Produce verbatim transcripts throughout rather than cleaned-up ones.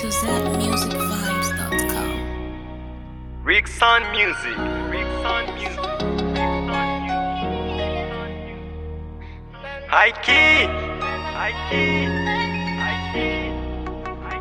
to z music vibes dot com. Rickson Music. Rickson Music. High key. High key. High key. High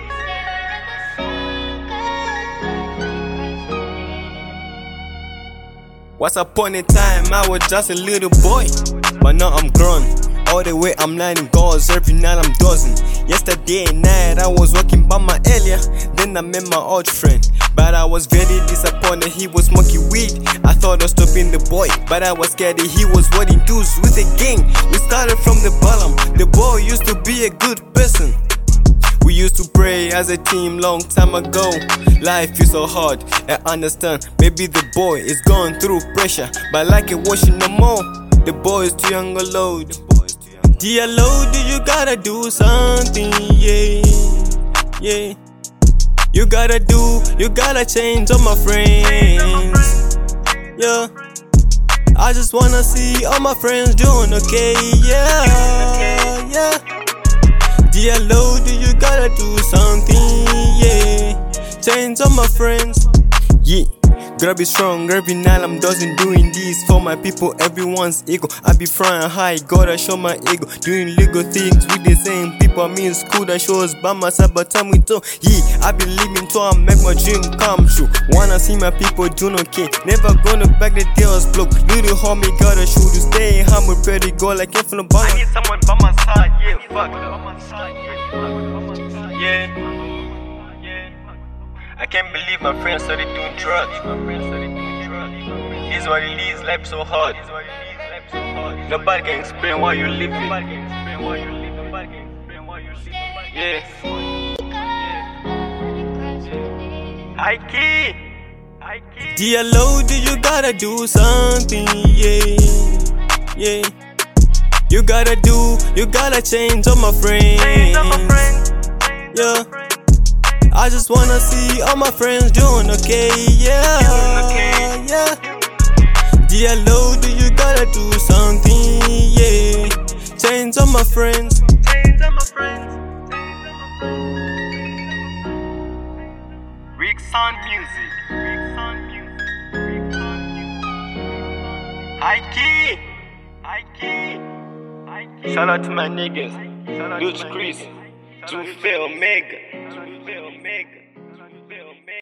key. Once upon a time, I was just a little boy, but now I'm grown. All the way I'm lining goals, every night I'm dozing. Yesterday night I was walking by my area, then I met my old friend. But I was very disappointed, he was smoking weed. I thought of stopping the boy, but I was scared that he was wedding dudes with a gang. We started from the bottom, the boy used to be a good person. We used to pray as a team long time ago. Life is so hard, I understand. Maybe the boy is going through pressure, but like it washing no more. The boy is too young or load. Dear Lord, you gotta do something, yeah, yeah. You gotta do, you gotta change all my friends, yeah. I just wanna see all my friends doing okay, yeah, yeah. Dear Lord, you gotta do something, yeah. Change all my friends, yeah. Gotta be strong, every night I'm dozing, doing this for my people, everyone's ego. I be flying high, gotta show my ego. Doing legal things with the same people I mean school that shows by myself, but time we talk. Yeah, I be living till I make my dream come true. Wanna see my people doing okay, never gonna back the deals block. Little homie gotta shoot to stay humble, pretty go like if from the bottom. I need someone by my side, yeah, fuck. Yeah. I can't believe my friends started doing drugs. This is what it is, life so hard. Nobody can explain why you're living. Yeah. High key. High key. Dear Lord, you gotta do something, yeah, yeah. You gotta do, you gotta change all my friends, yeah. I just wanna see all my friends doing okay, yeah, yeah. Dear Lord, you gotta do something, yeah. Change all my friends. Change all my friends. Rickson Music. Rickson Music. Rickson Music. High key. High key. High key. Shout out to my niggas. Dutch Chris. To Phil Omega.